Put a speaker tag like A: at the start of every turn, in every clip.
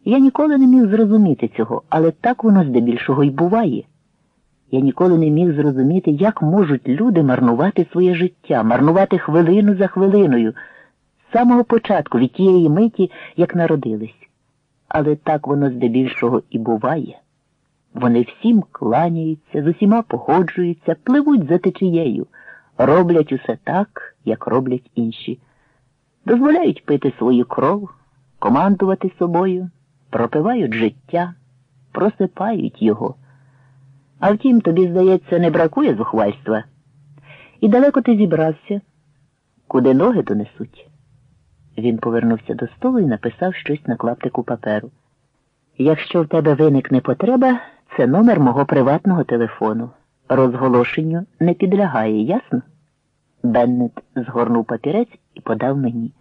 A: Я ніколи не міг зрозуміти цього, але так воно здебільшого й буває. Я ніколи не міг зрозуміти, як можуть люди марнувати своє життя, марнувати хвилину за хвилиною, з самого початку, від тієї миті, як народились. Але так воно здебільшого і буває. Вони всім кланяються, з усіма погоджуються, пливуть за течією, роблять усе так, як роблять інші. Дозволяють пити свою кров, командувати собою, пропивають життя, просипають його. А втім, тобі, здається, не бракує зухвальства? І далеко ти зібрався? Куди ноги донесуть? Він повернувся до столу і написав щось на клаптику паперу. Якщо в тебе виникне потреба, це номер мого приватного телефону. Розголошенню не підлягає, ясно? Беннет згорнув папірець і подав мені.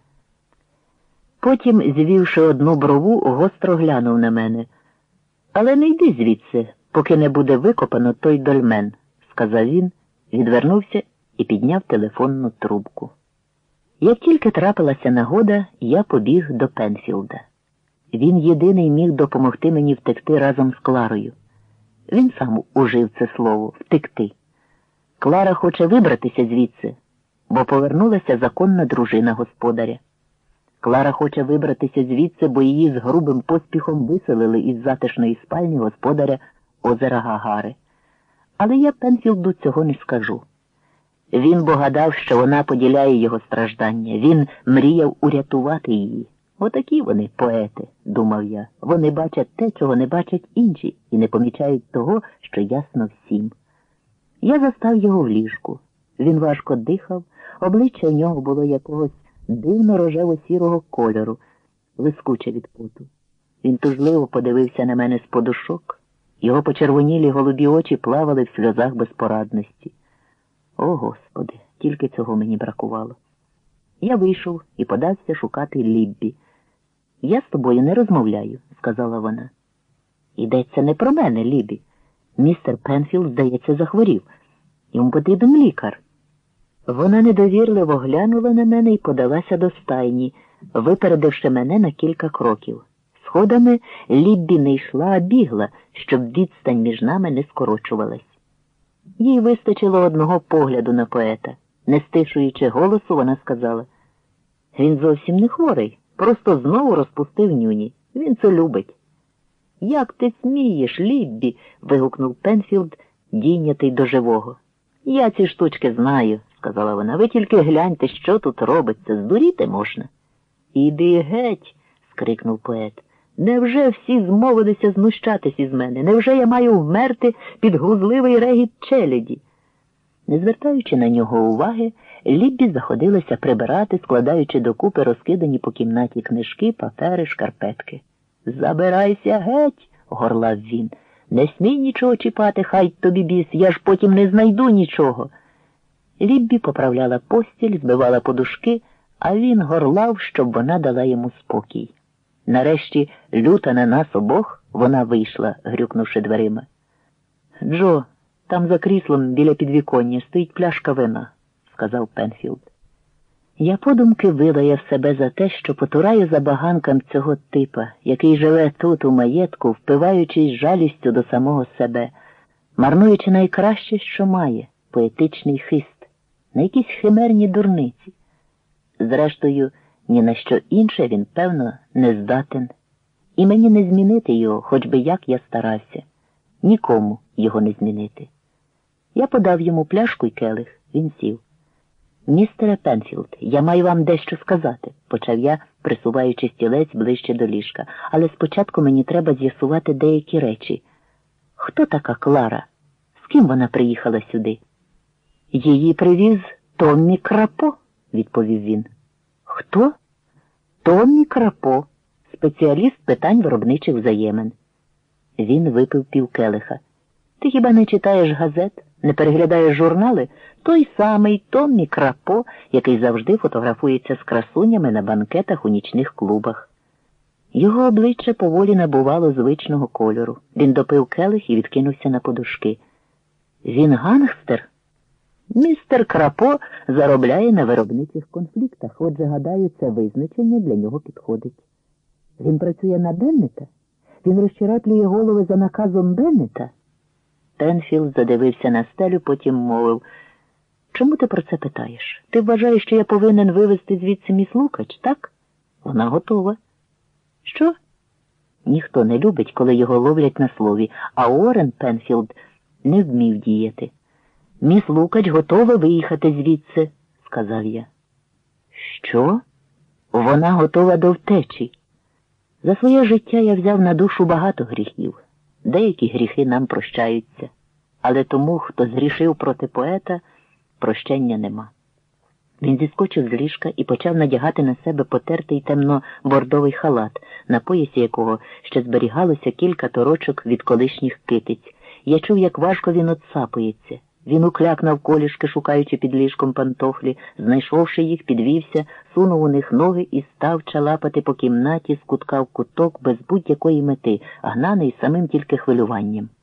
A: Потім, звівши одну брову, гостро глянув на мене. Але не йди звідси, поки не буде викопано той дольмен, сказав він, відвернувся і підняв телефонну трубку. Як тільки трапилася нагода, я побіг до Пенфілда. Він єдиний міг допомогти мені втекти разом з Кларою. Він сам ужив це слово «втекти». Клара хоче вибратися звідси, бо повернулася законна дружина господаря. Клара хоче вибратися звідси, бо її з грубим поспіхом виселили із затишної спальні господаря озера Гагари. Але я Пенфілду цього не скажу. Він бо гадав, що вона поділяє його страждання. Він мріяв урятувати її. Отакі вони поети, думав я. Вони бачать те, чого не бачать інші, і не помічають того, що ясно всім. Я застав його в ліжку. Він важко дихав, обличчя у нього було якогось дивно рожево-сірого кольору, лискуче від поту. Він тужливо подивився на мене з подушок. Його почервонілі голубі очі плавали в сльозах безпорадності. О, Господи, тільки цього мені бракувало. Я вийшов і подався шукати Ліббі. «Я з тобою не розмовляю», – сказала вона. «Йдеться не про мене, Ліббі. Містер Пенфілд, здається, захворів. Йому потрібен лікар». Вона недовірливо глянула на мене і подалася до стайні, випередивши мене на кілька кроків. Сходами Ліббі не йшла, а бігла, щоб відстань між нами не скорочувалась. Їй вистачило одного погляду на поета. Не стишуючи голосу, вона сказала: «Він зовсім не хворий, просто знову розпустив нюні. Він це любить». «Як ти смієш, Ліббі?» – вигукнув Пенфілд, дійнятий до живого. «Я ці штучки знаю», – сказала вона. «Ви тільки гляньте, що тут робиться, здуріти можна». «Іди геть!» – скрикнув поет. «Невже всі змовилися знущатись із мене? Невже я маю вмерти під глузливий регіт челяді?» Не звертаючи на нього уваги, Ліббі заходилася прибирати, складаючи докупи розкидані по кімнаті книжки, папери, шкарпетки. «Забирайся геть!» – горлав він. «Не смій нічого чіпати, хай тобі біс, я ж потім не знайду нічого». Ліббі поправляла постіль, збивала подушки, а він горлав, щоб вона дала йому спокій. Нарешті, люта на нас обох, вона вийшла, грюкнувши дверима. «Джо, там за кріслом біля підвіконня стоїть пляшка вина», – сказав Пенфілд. Я подумки вилаяв себе за те, що потураю забаганкам цього типа, який живе тут у маєтку, впиваючись жалістю до самого себе, марнуючи найкраще, що має – поетичний хист, на якісь химерні дурниці. Зрештою, ні на що інше він, певно, не здатен. І мені не змінити його, хоч би як я старався. Нікому його не змінити. Я подав йому пляшку й келих. Він сів. «Містере Пенфілд, я маю вам дещо сказати», – почав я, присуваючи стілець ближче до ліжка. «Але спочатку мені треба з'ясувати деякі речі. Хто така Клара? З ким вона приїхала сюди?» «Її привіз Томмі Крапо», – відповів він. «Хто?» «Томмі Крапо, спеціаліст питань виробничих взаємин». Він випив півкелиха. «Ти хіба не читаєш газет, не переглядаєш журнали? Той самий Томмі Крапо, який завжди фотографується з красунями на банкетах у нічних клубах». Його обличчя поволі набувало звичного кольору. Він допив келих і відкинувся на подушки. «Він гангстер?» «Містер Крапо заробляє на виробничих конфліктах, отже, гадаю, це визначення для нього підходить». «Він працює на Беннета?» Він розчереплює голови за наказом Беннета? Пенфілд задивився на стелю, потім мовив: «Чому ти про це питаєш? Ти вважаєш, що я повинен вивезти звідси міс Лукач, так? Вона готова». «Що?» Ніхто не любить, коли його ловлять на слові, а Уоррен Пенфілд не вмів діяти. «Міс Лукач готова виїхати звідси», – сказав я. «Що? Вона готова до втечі. За своє життя я взяв на душу багато гріхів. Деякі гріхи нам прощаються, але тому, хто згрішив проти поета, прощення нема». Він зіскочив з ліжка і почав надягати на себе потертий темно-бордовий халат, на поясі якого ще зберігалося кілька торочок від колишніх китиць. Я чув, як важко він отсапується. Він укляк навколішки, шукаючи під ліжком пантофлі, знайшовши їх, підвівся, сунув у них ноги і став чалапати по кімнаті з кутка в куток без будь-якої мети, гнаний самим тільки хвилюванням.